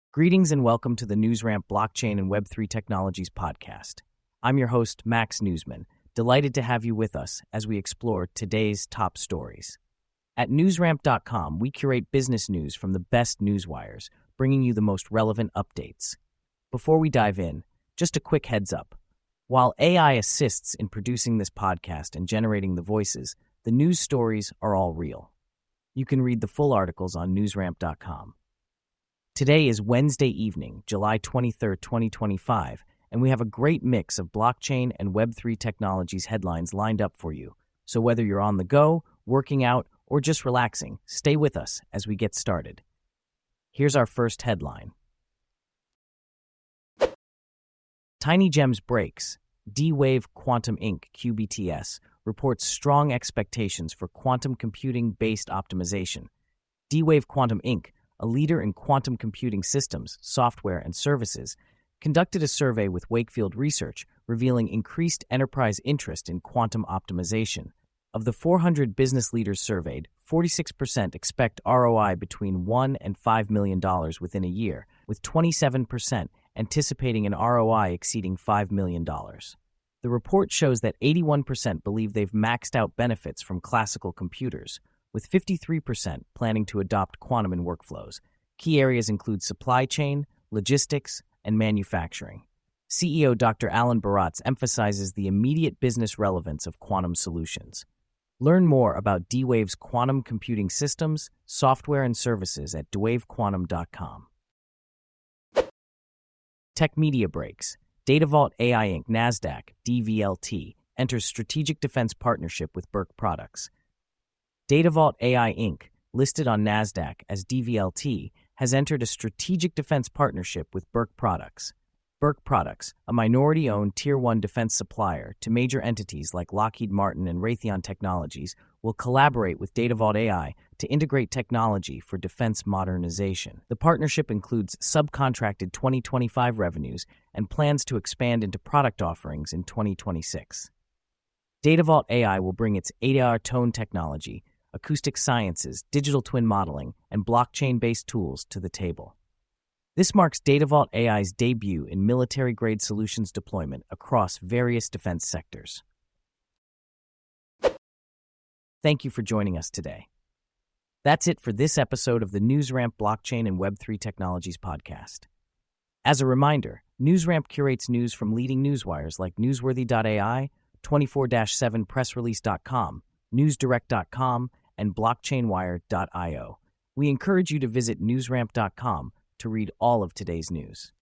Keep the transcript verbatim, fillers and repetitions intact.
Greetings and welcome to the NewsRamp Blockchain and Web three Technologies podcast. I'm your host, Max Newsman, delighted to have you with us as we explore today's top stories. At newsramp dot com, we curate business news from the best newswires, bringing you the most relevant updates. Before we dive in, just a quick heads up. While A I assists in producing this podcast and generating the voices, the news stories are all real. You can read the full articles on newsramp dot com. Today is Wednesday evening, July twenty-third, twenty twenty-five, and we have a great mix of blockchain and Web three technologies headlines lined up for you. So whether you're on the go, working out, or just relaxing, stay with us as we get started. Here's our first headline. Tiny Gems breaks. D-Wave Quantum Incorporated, Q B T S, reports strong expectations for quantum computing-based optimization. D-Wave Quantum Incorporated, a leader in quantum computing systems, software, and services, conducted a survey with Wakefield Research revealing increased enterprise interest in quantum optimization. Of the four hundred business leaders surveyed, forty-six percent expect R O I between one and five million dollars within a year, with twenty-seven percent anticipating an R O I exceeding five million dollars. The report shows that eighty-one percent believe they've maxed out benefits from classical computers, with fifty-three percent planning to adopt quantum in workflows. Key areas include supply chain, logistics, and manufacturing. C E O Doctor Alan Baratz emphasizes the immediate business relevance of quantum solutions. Learn more about D-Wave's quantum computing systems, software, and services at d wave quantum dot com. Tech Media breaks. DataVault A I Incorporated, NASDAQ, D V L T, enters strategic defense partnership with Burke Products. DataVault A I Incorporated, listed on NASDAQ as D V L T, has entered a strategic defense partnership with Burke Products. Burke Products, a minority-owned Tier one defense supplier to major entities like Lockheed Martin and Raytheon Technologies, will collaborate with DataVault A I to integrate technology for defense modernization. The partnership includes subcontracted twenty twenty-five revenues and plans to expand into product offerings in twenty twenty-six. DataVault A I will bring its A D A R tone technology, acoustic sciences, digital twin modeling, and blockchain-based tools to the table. This marks DataVault A I's debut in military-grade solutions deployment across various defense sectors. Thank you for joining us today. That's it for this episode of the NewsRamp Blockchain and Web three Technologies podcast. As a reminder, NewsRamp curates news from leading newswires like newsworthy dot A I, twenty-four seven press release dot com, newsdirect dot com, and blockchainwire dot io. We encourage you to visit newsramp dot com to read all of today's news.